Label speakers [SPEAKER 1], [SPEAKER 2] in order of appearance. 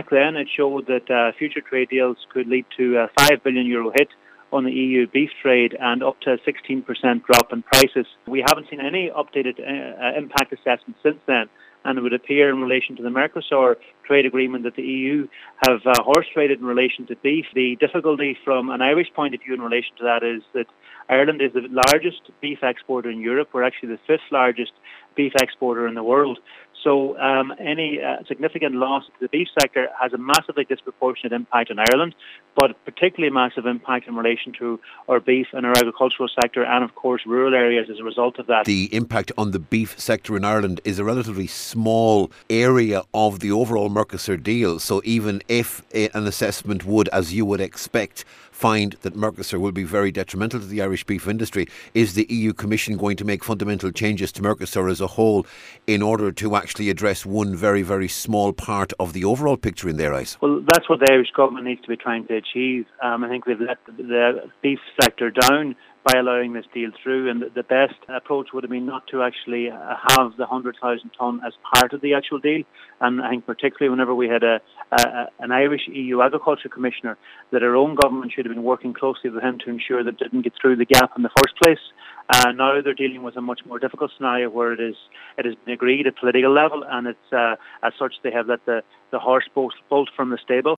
[SPEAKER 1] back then it showed that future trade deals could lead to a €5 billion hit on the EU beef trade and up to a 16% drop in prices. We haven't seen any updated impact assessment since then, and it would appear in relation to the Mercosur trade agreement that the EU have horse traded in relation to beef. The difficulty from an Irish point of view in relation to that is that Ireland is the largest beef exporter in Europe. We're actually the fifth largest beef exporter in the world. So any significant loss to the beef sector has a massively disproportionate impact on Ireland, but particularly a massive impact in relation to our beef and our agricultural sector and, of course, rural areas as a result of that.
[SPEAKER 2] The impact on the beef sector in Ireland is a relatively small area of the overall Mercosur deal. So even if an assessment would, as you would expect, find that Mercosur will be very detrimental to the Irish beef industry, is the EU Commission going to make fundamental changes to Mercosur as a whole in order to actually address one very, very small part of the overall picture in their eyes?
[SPEAKER 1] Well, that's what the Irish government needs to be trying to achieve. I think they've let the beef sector down by allowing this deal through, and the best approach would have been not to actually have the 100,000 tonne as part of the actual deal. And I think particularly whenever we had an Irish EU Agriculture Commissioner, that our own government should have been working closely with him to ensure that it didn't get through the gap in the first place. Now they're dealing with a much more difficult scenario where it has been agreed at political level, and it's as such they have let the horse bolt from the stable.